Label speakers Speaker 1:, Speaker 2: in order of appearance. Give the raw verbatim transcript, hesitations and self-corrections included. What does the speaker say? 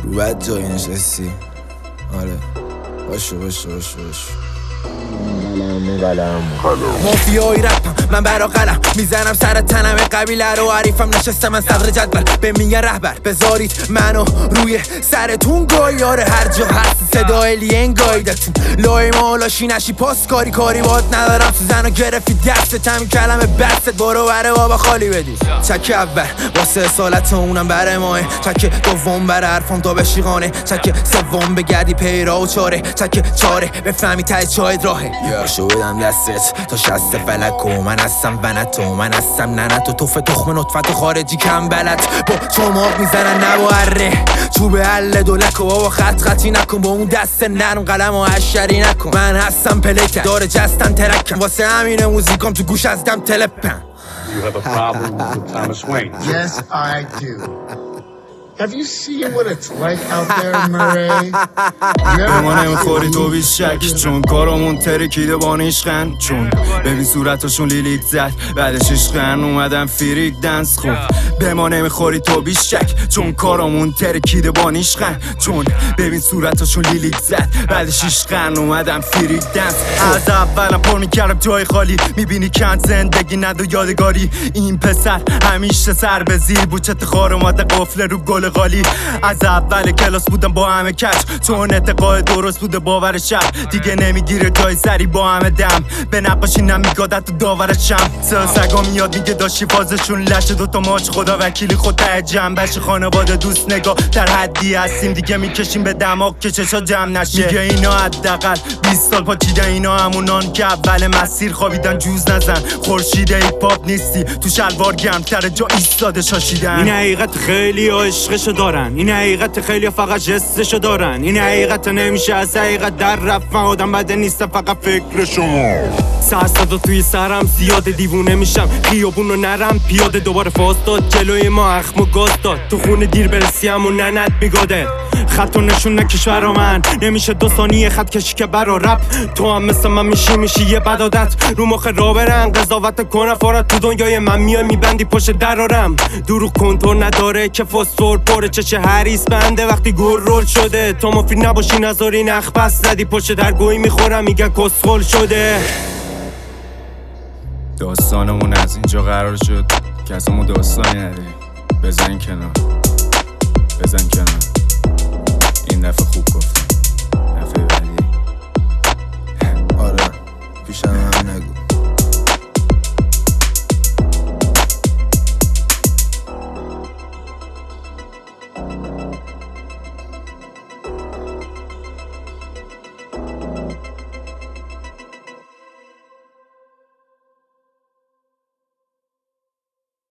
Speaker 1: رو بد جایی نشستی. آره باشه باشه باشه باشه
Speaker 2: مافیایی رپم من برا قلم میزنم سر تنم قبیله رو عریفم نشستم من صدر جدول به میگن رهبر بذارید منو روی سرتون گایاره هر جا هست صدا الین گایدتون لای مالاشی نشی پاس کاری کاری بات ندارم سوزن و گرفتی دستت همین کلمه بستت برو بره بابا خالی بدی چک اول واسه اصالت اونم بره ماه چک دوم بره حرفم تا بشیغانه چک سوم بگردی پیرا و چاره چک چاره بفهمی ته چاید راهه شو بدم دستت تا شست فلک و من هستم ونتو من هستم ننتو توف تخم نطفت خارجی کم بلد با چماق میزنن نبا اره چوب حل دولک و بابا خط خطی نکن با اون دست نرم قلم و حشری نکن من هستم پلیتر داره جستن ترکم واسه همین موزیکم تو گوش از دم تلپم.
Speaker 3: You have a problem with Thomas Wayne?
Speaker 4: Yes, I do. Have you seen what it's like out there, Murray?
Speaker 5: ما نمیخوری تو بیش شک چون کارمون ترکیده با نیشخن چون ببین صورتاشون لیلیک زد بعدش عشقن اومدم فریک دنس خوب به ما نمیخوری تو بیش شک چون کارمون ترکیده با نیشخن چون ببین صورتاشون لیلیک زد بعدش عشقن اومدم فریک دنس از اولم پر میکردم جای خالی میبینی کند زندگی ند و یادگاری این پسر همیشه سر به زیر بوچت خار اومده قفل رو گل غالی از اول کلاس بودم با همه کچ چون اعتقاد درست بوده باور شب دیگه نمیگیره جای سری با همه دم به نقاشی نمیگادت تو داورشم سر سگا میاد میگه داشتی فازشون لشه دوتا ماچ خدا وکیلی خود ته جنبش خانواده دوست نگاه در حدی هستیم دیگه میکشیم به دماغ که چشا جمع نشه میگه اینا حداقل بیست سال پاچیده اینا همونان که اول مسیر خوابیدن جوز نزن خورشید هیپ هاپ نیستی تو شلوار گرمتر جا ایستاده شاشیدن
Speaker 6: این حقیقت خیلی عشقشو دارن این حقیقت خیلی فقط جستشو دارن این حقیقت نمیشه از حقیقت در رفت من آدم بده نیستم فقط فکر شما سرصدا توی سرم زیاده دیوونه میشم خیابونو نرم پیاده دوباره فاز داد جلوی ما اخم و گاز داد تو خونه دیر برسیم و ننت میگاده خط و نشون نکش برا من نمیشه دو ثانیه خط کشی که برا رپ تو هم مثل من میشی میشی یه بدادت رو مخ را برن قضاوت کنه فارت تو دنیای من میای میبندی پشت درارم دروغ کنتور نداره که فسفر پره چشه هریس بنده وقتی گل رول شده تو مفید نباشی نذاری نخ پس زدی پشت درگویی میخورم میگن کسخل شده
Speaker 5: داستانمون از اینجا قرار شد که از همون داستانی نداری بزن کنار بزن کنار این دفعه خوب گفتم دفعه بعدی
Speaker 1: آره پیشم هم نگو